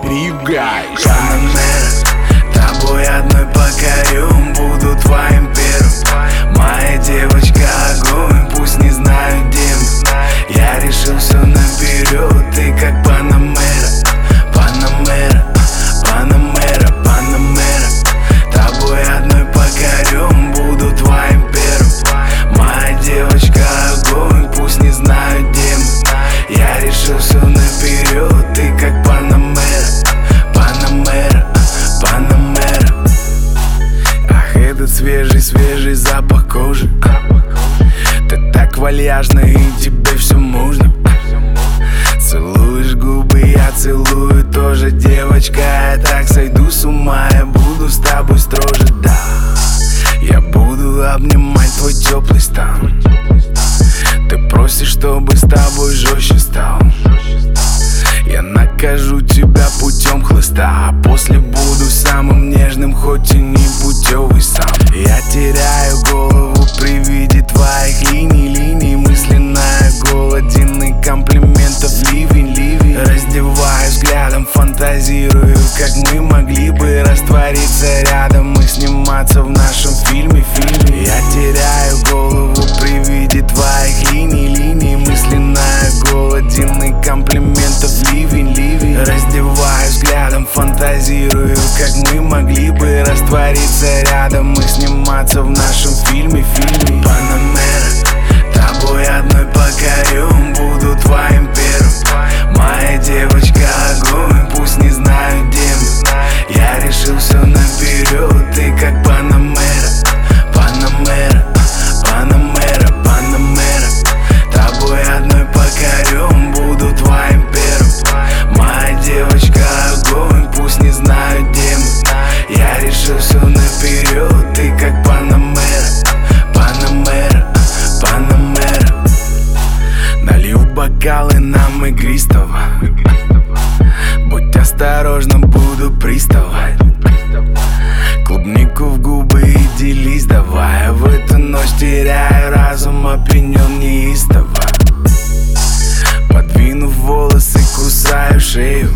You guys. Панамера, тобой одной покорю, буду твоим первым. Моя девочка огонь, пусть не знаю где мы. Я решил все наперед, ты как Панамера. Панамера, Панамера, Панамера, тобой одной покорю, буду твоим первым. Моя девочка огонь, пусть не знаю где мы. Я решил все наперед, ты как Панамера. Панамера, Панамера. Ах, этот свежий запах кожи. Ты так вальяжна и тебе все можно. Целуешь губы, я целую тоже, девочка. Я так сойду с ума, я буду с тобой строже, да. Я буду обнимать твой теплый стан. Ты просишь, чтобы с тобой жестче стал. Я накажу тебя путем хлыста, а после буду самым нежным, хоть и не путевый сам. Я теряю голову при виде твоих линий, мысленная голоден и комплиментов ливень. Раздеваю взглядом, фантазирую, как мы могли бы раствориться рядом и сниматься в нашем фильме. Я теряю голову при виде твоих линий, мысленная голоден и комплиментов ливень. Раздеваю взглядом, фантазирую, как мы могли бы раствориться рядом и сниматься в нашем фильме. Панамера, тобой одной покорю, буду твоим первым. Моя девочка огонь, пусть не знаю где мы. Я решил все наперед, ты как Панамера. Панамера, Панамера, Панамера, тобой одной покорю, буду твоим первым. Моя девочка огонь, пусть не знаю где мы. Я решил все наперед, ты как Панамера. Панамера, Панамера. Налью бокалы нам игристого. Будь осторожна, буду приставать. Клубнику в губы и делись давай. В эту ночь теряю разум, опьянен неистово. Подвинув волосы, кусаю шею.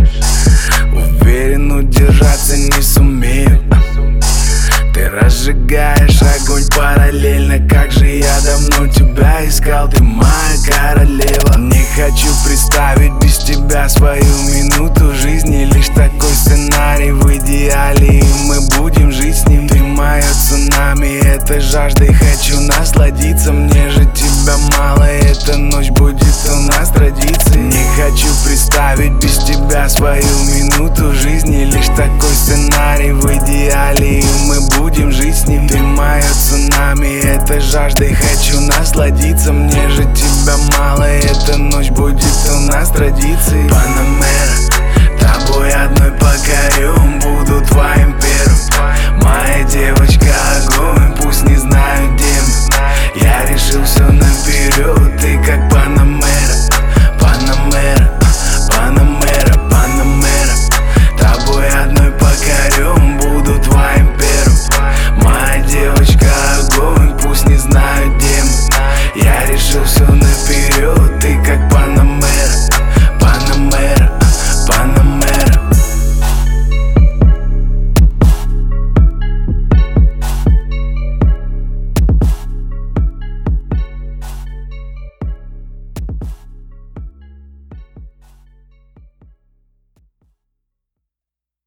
Уверен, удержаться не сумею. Ты разжигаешь огонь параллельно. Как же я давно тебя искал, ты моя королева. Не хочу представить без тебя свою минуту жизни. Лишь такой сценарий в идеале, и мы будем жить с ним. Ты моё цунами, этой жаждой хочу насладиться. Мне же тебя мало, эта ночь будет у нас традицией. Не хочу представить без тебя свою минуту жизни. Лишь такой сценарий в идеале, и мы будем жить с ним. Ты моё цунами, этой жаждой хочу насладиться. Мне же тебя мало, эта ночь будет у нас традицией. Панамера,